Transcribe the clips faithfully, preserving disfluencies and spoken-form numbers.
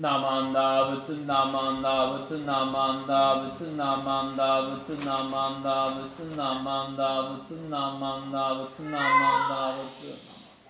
Namanda, Vutsu Namanda, Vutsu Namanda, Vutsu Namanda, Vutsu Namanda, Vutsu Namanda, Vutsu Namanda, Vutsu Namanda, Vutsu.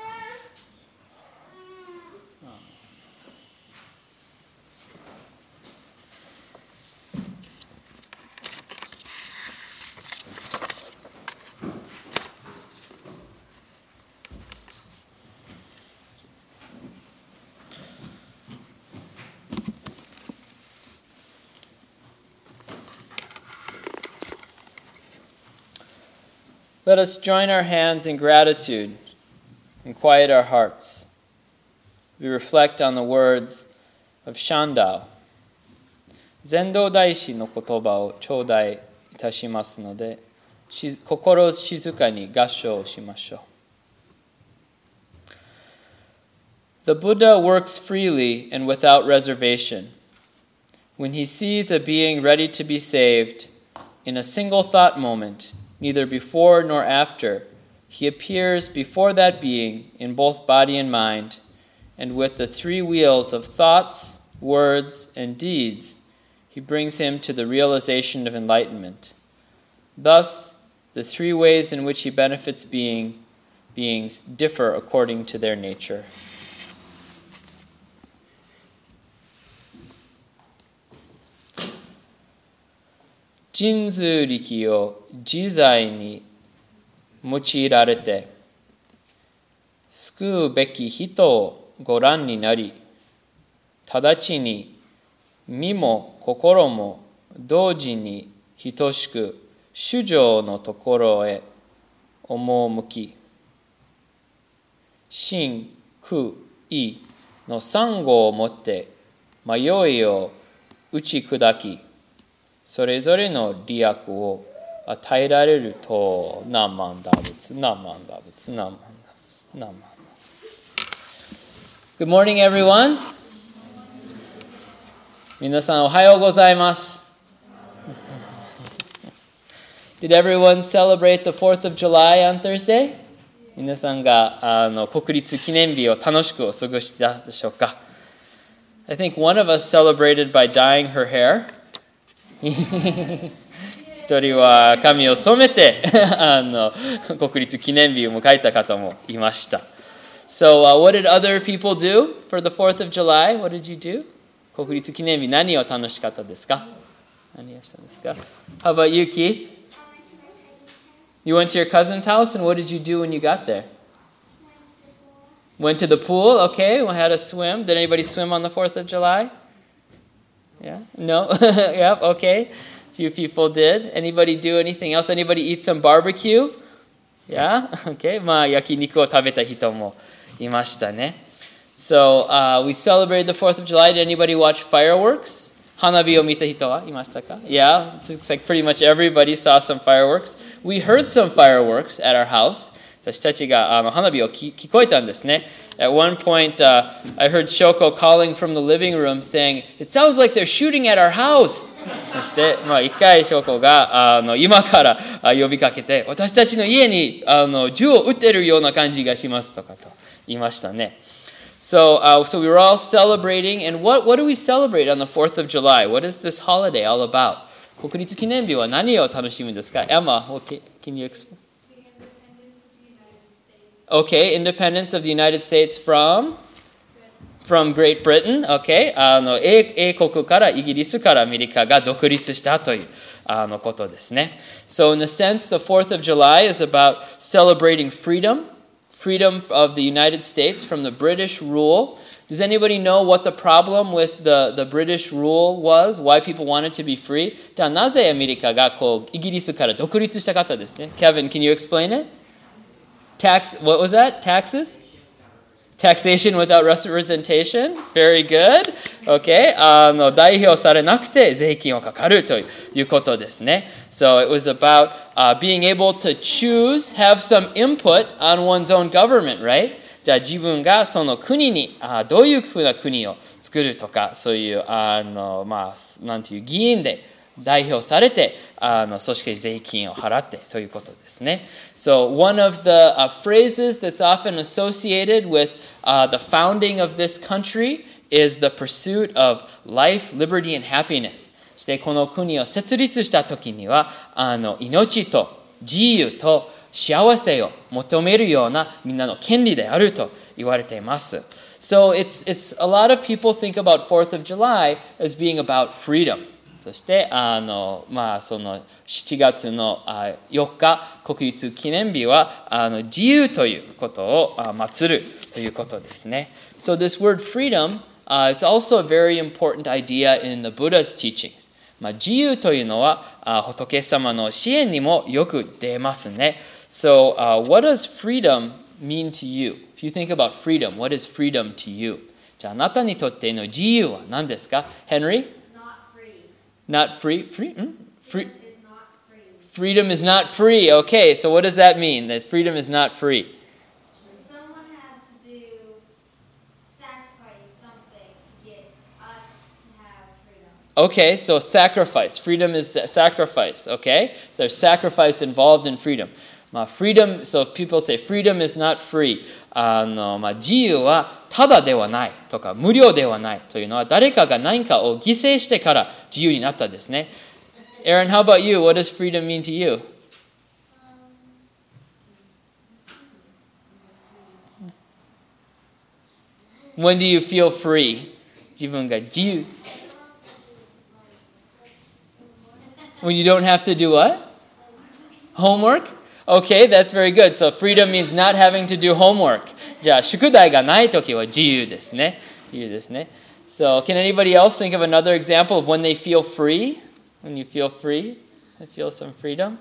Let us join our hands in gratitude and quiet our hearts. We reflect on the words of Shandao. 禅道大師の言葉を頂戴いたしますので、心静かに合唱しましょう。The Buddha works freely and without reservation. When he sees a being ready to be saved, in a single thought moment, neither before nor after, he appears before that being in both body and mind, and with the three wheels of thoughts, words, and deeds, he brings him to the realization of enlightenment. Thus, the three ways in which he benefits being, beings differ according to their nature. Jinzu rikiを自在に用いられて、救うべき人をご覧になり、直ちに身も心も同時に等しく主情のところへ赴き、真空意の三語をもって迷いを打ち砕き、それぞれの利益を与えられると、ナマンダ仏、ナマンダ仏、ナマンダ仏、ナマンダ。Good morning, everyone. 皆さんおはようございます。Did everyone celebrate the fourth of July on Thursday? 皆さんがあの国立記念日を楽しくお過ごしだでしょうか? I think one of us celebrated by dyeing her hair. 一人は髪を染めてあの国立記念日を迎えた方もいました。So, uh, what did other people do for the fourth of July? What did you do? 国立記念日何を楽しかったですか? 何をしたんですか? How about you, Keith? You went to your cousin's house, and what did you do when you got there? Went to the pool, okay. We had a swim. Did anybody swim on the fourth of July? Yeah? No? Yep, okay. A few people did. Anybody do anything else? Anybody eat some barbecue? Yeah? Okay. まあ、焼肉を食べた人もいましたね。So, uh, we celebrated the fourth of July. Did anybody watch fireworks? 花火を見た人はいましたか? Yeah, it looks like pretty much everybody saw some fireworks. We heard some fireworks at our house. 私たちがあの花火を聞こえたんですね。At one point, uh, I heard Shoko calling from the living room saying, "It sounds like they're shooting at our house." そして、まあ、一回ショコがあの今から呼びかけて、私たちの家にあの銃を撃ってるような感じがしますとかと言いましたね。So, uh, so we were all celebrating, and what, what do we celebrate on the fourth of July? What is this holiday all about? 国立記念日は何を楽しむんですか? Emma, okay, can you explain? Okay, independence of the United States from? From Great Britain, okay. あの、英、英国からイギリスからアメリカが独立したというあのことですね。So in a sense, the fourth of July is about celebrating freedom, freedom of the United States from the British rule. Does anybody know what the problem with the, the British rule was? Why people wanted to be free? じゃあなぜアメリカがこうイギリスから独立したかったですね。Kevin, can you explain it? Tax, what was that? Taxes? Taxation without representation? Very good. Okay. あの、代表されなくて税金をかかるということですね。So it was about uh, being able to choose, have some input on one's own government, right? じゃあ自分がその国に、あどういうふうな国を作るとか、そういう、あの、まあ、なんていう議員で代表されて、あの、そして税金を払ってということですね。So one of the、uh, phrases that's often associated with、uh, the founding of this country is the pursuit of life, liberty, and happiness. そしてこの国を設立した時には、あの命と自由と幸せを求めるようなみんなの権利であると言われています。So it's, it's, a lot of people think about fourth of July as being about freedom. そしてあの、まあ、そのしちがつのよっか国立記念日はあの自由ということを祀るということですね。So this word freedom, uh, it's also a very important idea in the Buddha's teachings. まあ、自由というのはあ仏様の支援にもよく出ますね。So、uh, what does freedom mean to you? If you think about freedom, what is freedom to you? じゃああなたにとっての自由は何ですか Henry?Not free. Free? Hmm? Free? Freedom is not free. Freedom is not free. Okay, so what does that mean? That freedom is not free. Someone had to do sacrifice something to get us to have freedom. Okay, so sacrifice. Freedom is sacrifice. Okay, there's sacrifice involved in freedom. まあ freedom. So if people say freedom is not free. あのまあ自由はただではないとか無料ではないというのは誰かが何かを犠牲してから自由になったんですね。Aaron, how about you? What does freedom mean to you? When do you feel free? 自分が自由。When you don't have to do what? Homework? Okay, that's very good. So freedom means not having to do homework. じゃあ宿題がないときは自由ですね。自由ですね。So can anybody else think of another example of when they feel free? When you feel free? You feel some freedom?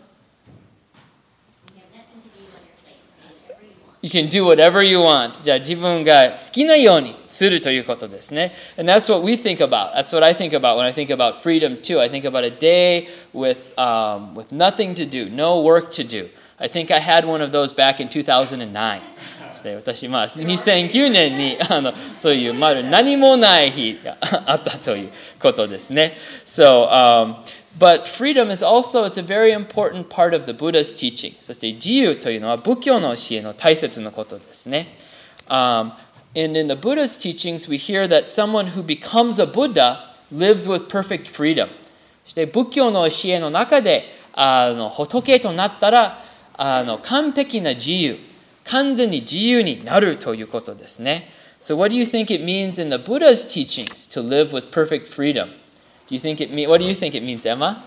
You can do whatever you want. じゃあ自分が好きなようにするということですね。And that's what we think about. That's what I think about when I think about freedom too. I think about a day with, um, with nothing to do, no work to do. I think I had one of those back in two thousand nine. 私、まあ、にせんきゅうねんにあのそういう、まあ、何もない日があったということですね。So, um, but freedom is also, it's a very important part of the Buddha's teaching. そして自由というのは仏教の教えの大切なことですね。Um, and in the Buddha's teachings, we hear that someone who becomes a Buddha lives with perfect freedom. そして仏教の教えの中であの仏となったらあの完璧な自由、完全に自由になるということですね。So what do you think it means in the Buddha's teachings to live with perfect freedom? Do you think it mean, what do you think it means, Emma?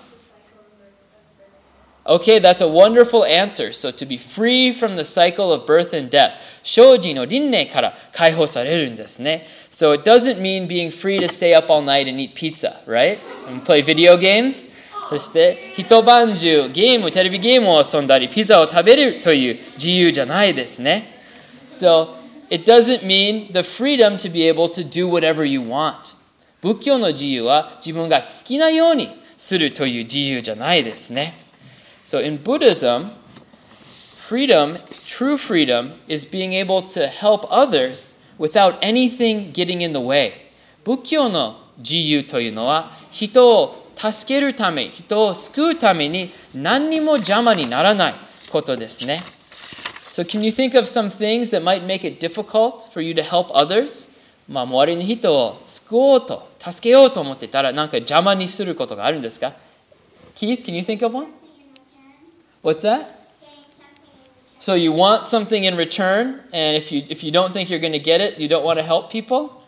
Okay, that's a wonderful answer. So to be free from the cycle of birth and death. 生死の輪廻から解放されるんですね。So it doesn't mean being free to stay up all night and eat pizza, right? And play video games. そして一晩中ゲーム、テレビゲームを遊んだりピザを食べるという自由じゃないですね。So it doesn't mean the freedom to be able to do whatever you want. 仏教の自由は自分が好きなようにするという自由じゃないですね。So in Buddhism, freedom, true freedom, is being able to help others without anything getting in the way. 仏教の自由というのは人を助けるため、人を救うために何にも邪魔にならないことですね。So can you think of some things that might make it difficult for you to help others? まあ、周りの人を救おうと、助けようと思ってたら何か邪魔にすることがあるんですか Keith, can you think of one? What's that? So you want something in return, and if you, if you don't think you're going to get it, you don't want to help people?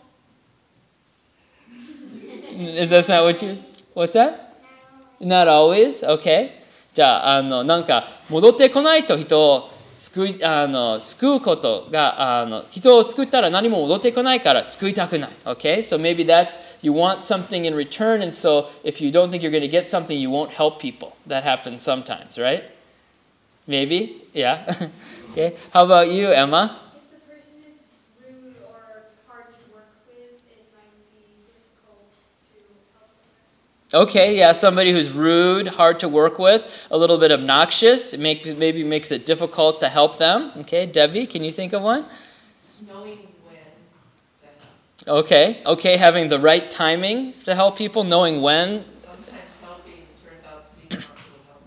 Is that not what you... What's that? Not always? Okay. じゃあ、あの、なんか、戻ってこないと人を救い、あの、救うことが、あの、人を救ったら何も戻ってこないから救いたくない。Okay? So maybe that's, you want something in return, and so if you don't think you're going to get something, you won't help people. That happens sometimes, right? Maybe? Yeah. Okay. How about you, Emma? Okay, yeah, somebody who's rude, hard to work with, a little bit obnoxious, it make, maybe makes it difficult to help them. Okay, Debbie, can you think of one? Knowing when to help. Okay, okay, having the right timing to help people, knowing when. Sometimes helping turns out to be not so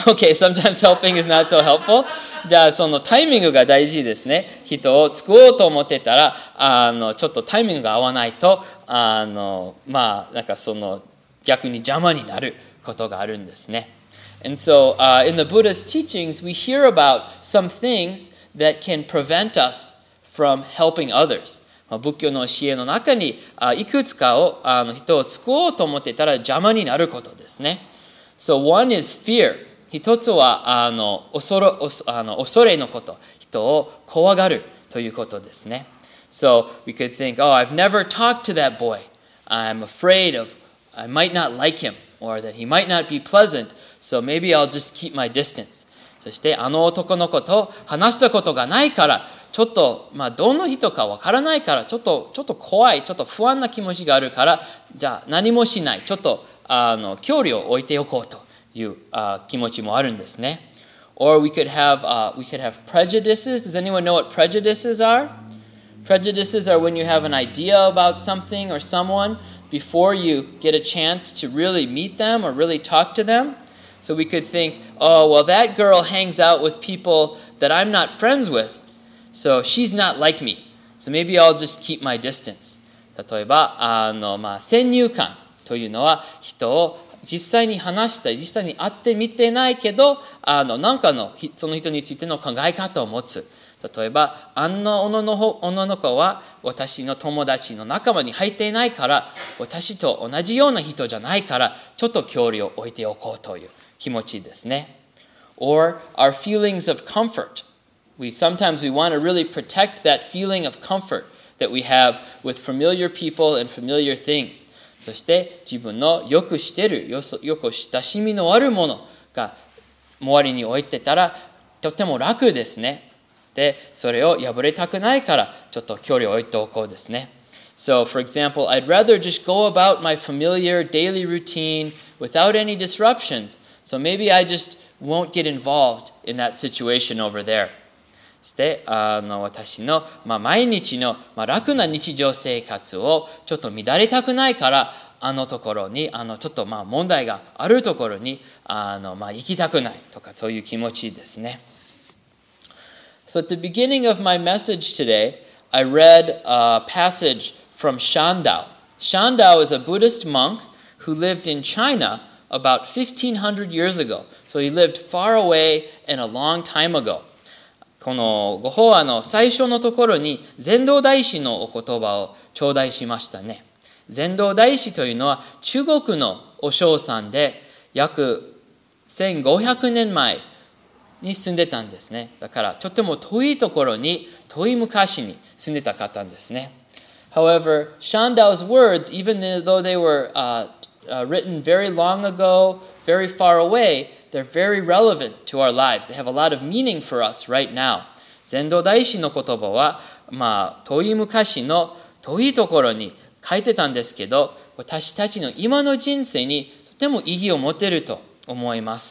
Okay, sometimes helping is not so helpful. じゃあそのタイミングが大事ですね。人を救おうと思ってたら、あのちょっとタイミングが合わないと、あのまあなんかその逆に邪魔になることがあるんですね。And so, uh, in the Buddha's teachings, we hear about some things that can prevent us from helping others. 仏教の教えの中にいくつかをあの人を救おうと思っていたら邪魔になることですね。So one is fear. 一つはあの恐れ、あの恐れのこと。人を怖がるということですね。So we could think, oh, I've never talked to that boy. I'm afraid of, I might not like him, or that he might not be pleasant.So maybe I'll just keep my distance. そしてあの男の子と話したことがないから、ちょっとまあどの人かわからないから、ちょっとちょっと怖い、ちょっと不安な気持ちがあるから、じゃあ何もしない、ちょっとあの距離を置いておこうというあ気持ちもあるんですね。Or we could have uh, we could have prejudices. Does anyone know what prejudices are? Prejudices are when you have an idea about something or someone before you get a chance to really meet them or really talk to them.So we could think, oh, well, that girl hangs out with people that I'm not friends with, so she's not like me. So maybe I'll just keep my distance. 例えば、あの、まあ、先入観というのは人を実際に話した、実際に会ってみてないけど、あの、なんかのその人についての考え方を持つ。例えば、あの女の女の子は私の友達の仲間に入っていないから、私と同じような人じゃないから、ちょっと距離を置いておこうという。気持ちですね。Or our feelings of comfort. We sometimes we want to really protect that feeling of comfort that we have with familiar people and familiar things. そして自分のよく知っている、よく親しみのあるものが周りに置いてたらとても楽ですね。で、それを破れたくないからちょっと距離を置いておこうですね。So, for example, I'd rather just go about my familiar daily routine without any disruptions.So maybe I just won't get involved in that situation over there. そしてあの私の、まあ、毎日の、まあ、楽な日常生活をちょっと乱れたくないからあのところにあのちょっとまあ問題があるところにあの、まあ、行きたくないとかそういう気持ちですね。So at the beginning of my message today, I read a passage from Shandao. Shandao is a Buddhist monk who lived in China.About fifteen hundred years ago. So he lived far away and a long time ago. このご法話の最初のところに禅道大師のお言葉を頂戴しましたね。禅道大師というのは中国のお尚さんで約せんごひゃくねんまえに住んでたんですね。だからとても遠いところに遠い昔に住んでた方ですね。However, Shandao's words, even though they were uh,Uh, written very long ago, very far away, they're very relevant to our lives. They have a lot of meaning for us right now. 禅道大師の言葉は、まあ、遠い昔の遠いところに書いてたんですけど、私たちの今の人生にとても意義を持てると思います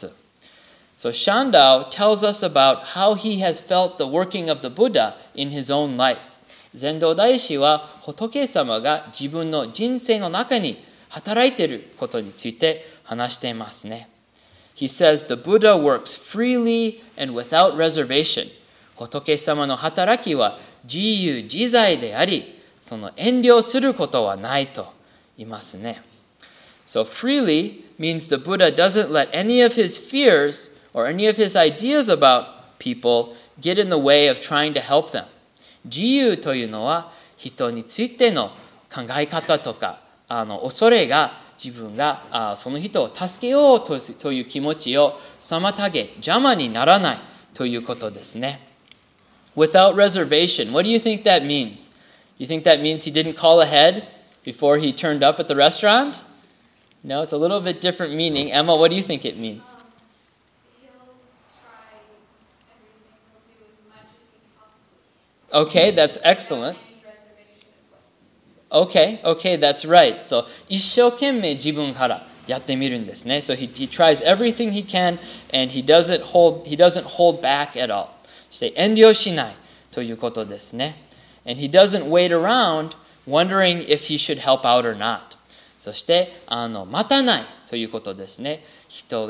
。So Shandao tells us about how he has felt the working of the Buddha in his own life. 禅道大師は仏様が自分の人生の中に働いていることについて話していますね。He says the Buddha works freely and without reservation. 仏様の働きは自由自在であり、その遠慮することはないと言いますね。So freely means the Buddha doesn't let any of his fears or any of his ideas about people get in the way of trying to help them. 自由というのは人についての考え方とかあの恐れが自分があその人を助けようとという気持ちを妨げ邪魔にならないということですね。Without reservation, what do you think that means? You think that means he didn't call ahead before he turned up at the restaurant? No, it's a little bit different meaning. Emma, what do you think it means? Um, he'll try everything, he'll do as much as he possibly can. Okay, that's excellent. Okay, okay, that's right. So, 一生懸命自分からやってみるんですね。So he, he tries everything he can and he doesn't hold, he doesn't hold back at all. そして遠慮しないということですね。And he doesn't wait around wondering if he should help out or not. そしてあの待たないということですね。人が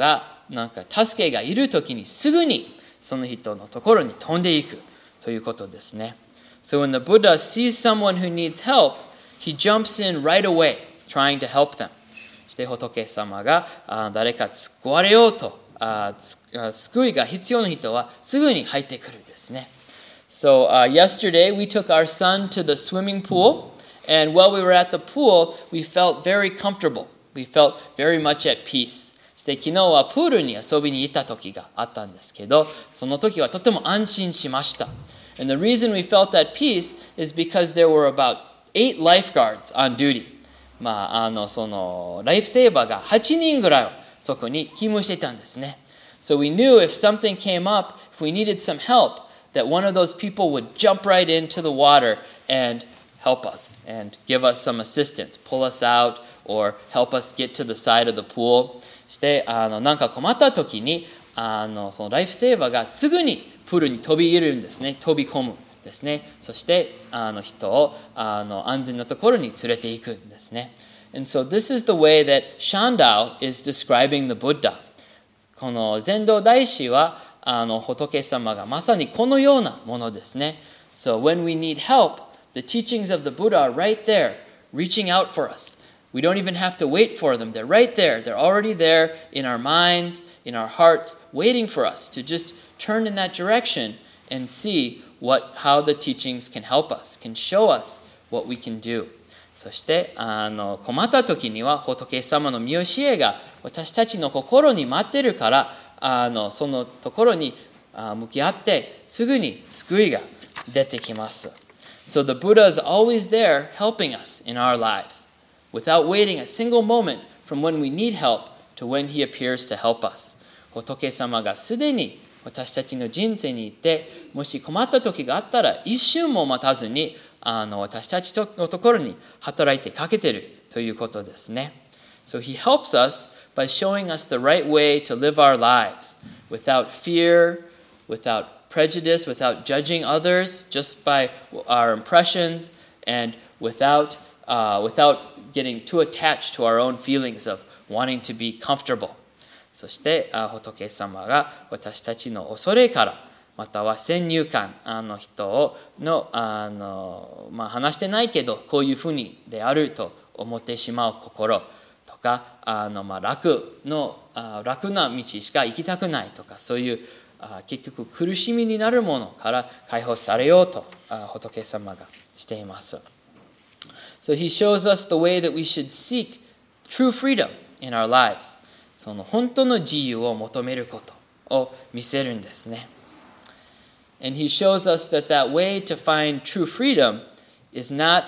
なんか助けがいるときにすぐにその人のところに飛んでいくということですね。So when the Buddha sees someone who needs help, he jumps in right away, trying to help them. そして仏様が誰か救われようと、救いが必要な人はすぐに入ってくるんですね。So uh, yesterday we took our son to the swimming pool, and while we were at the pool, we felt very comfortable. We felt very much at peace. そして昨日はプールに遊びに行った時があったんですけど、その時はとても安心しました。And the reason we felt at peace is because there were about eight lifeguards on duty. まあ、あの、その、ライフセーバーがはちにんぐらいそこに勤務していたんですね。So we knew if something came up, if we needed some help, that one of those people would jump right into the water and help us and give us some assistance, pull us out or help us get to the side of the pool. してあのなんか困った時にあのそのライフセーバーがすぐにプールに飛び入れるんですね。飛び込むですね。そしてあの人をあの安全なところに連れて行くんですね。And so this is the way that Shandao is describing the Buddha. この禅道大師はあの仏様がまさにこのようなものですね。So when we need help, the teachings of the Buddha are right there, reaching out for us. We don't even have to wait for them. They're right there. They're already there in our minds, in our hearts, waiting for us to just turn in that direction and see what, how the teachings can help us, can show us what we can do. そしてあの困った時には仏様の見教えが私たちの心に待ってるからあのそのところに向き合ってすぐに救いが出てきます。So the Buddha is always there helping us in our lives without waiting a single moment from when we need help to when he appears to help us. 仏様がすでに私たちの人生にいてもし困った時があったら一瞬も待たずにあの私たちのところに働いてかけているということですね。So he helps us by showing us the right way to live our lives without fear, without prejudice, without judging others, just by our impressions, and without, uh, without getting too attached to our own feelings of wanting to be comfortable. そして仏様が私たちの恐れからまたは先入観あの人をのあの、まあ、話してないけどこういうふうにであると思ってしまう心とかあの、まあ、楽のあ楽な道しか行きたくないとかそういうあ結局苦しみになるものから解放されようとあ仏様がしています。So he shows us the way that we should seek true freedom in our lives. その本当の自由を求めることを見せるんですね。And he shows us that that way to find true freedom is not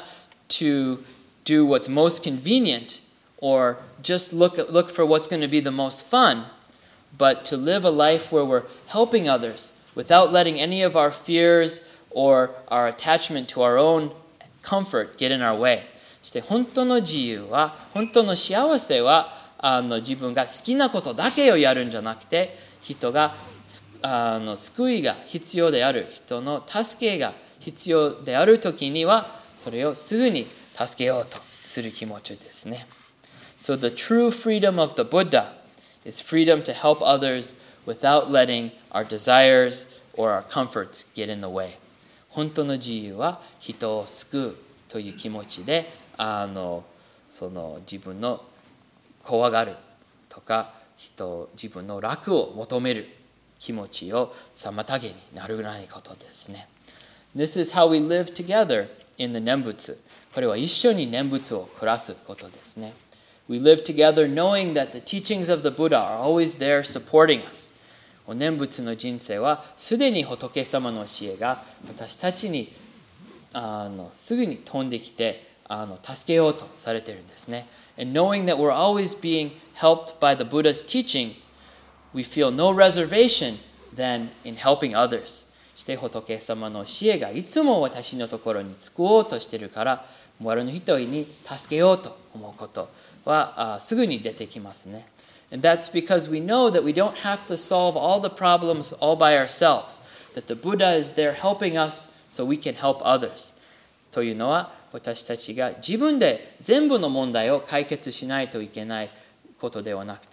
to do what's most convenient or just look, look for what's going to be the most fun, but to live a life where we're helping others without letting any of our fears or our attachment to our own comfort get in our way. そして本当の自由は、本当の幸せはあの自分が好きなことだけをやるんじゃなくて、人があの救いが必要である人の助けが必要であるときにはそれをすぐに助けようとする気持ちですね。So the true freedom of the Buddha is freedom to help others without letting our desires or our comforts get in the way. 本当の自由は人を救うという気持ちであのその自分の怖がるとか人自分の楽を求める気持ちを妨げになるないことですね。This is how we live together in the 念仏。これは一緒に念仏を暮らすことですね。We live together knowing that the teachings of the Buddha are always there supporting us. お念仏の人生はすでに仏様の教えが私たちにあのすぐに飛んできてあの助けようとされているんですね。And knowing that we're always being helped by the Buddha's teachings, we feel no reservation than in helping others. して仏様の教えがいつも私のところに救おうとしているから周りの人に助けようと思うことはすぐに出てきますね。And that's because we know that we don't have to solve all the problems all by ourselves. That the Buddha is there helping us so we can help others. というのは私たちが自分で全部の問題を解決しないといけないことではなくて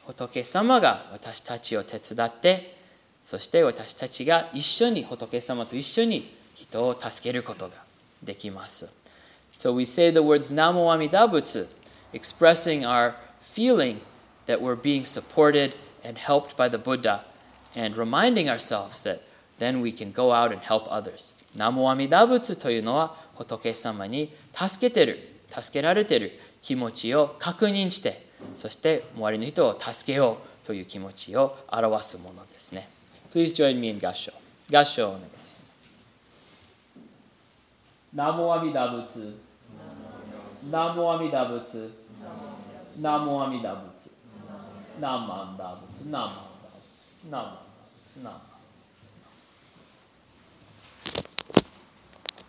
仏様が私たちを手伝って、そして私たちが一緒に仏様と一緒に人を助けることができます。So we say the words Namo Amida Butsu, expressing our feeling that we're being supported and helped by the Buddha, and reminding ourselves that then we can go out and help others. 南無阿弥陀仏というのは仏様に助けてる、助けられてる気持ちを確認して、そして周りの人を助けようという気持ちを表すものですね。Please join me in 合唱。合唱をお願いします。南無阿弥陀仏。南無阿弥陀仏。南無阿弥陀仏。南無阿弥陀仏。南無阿弥陀仏。南無阿弥陀仏。南無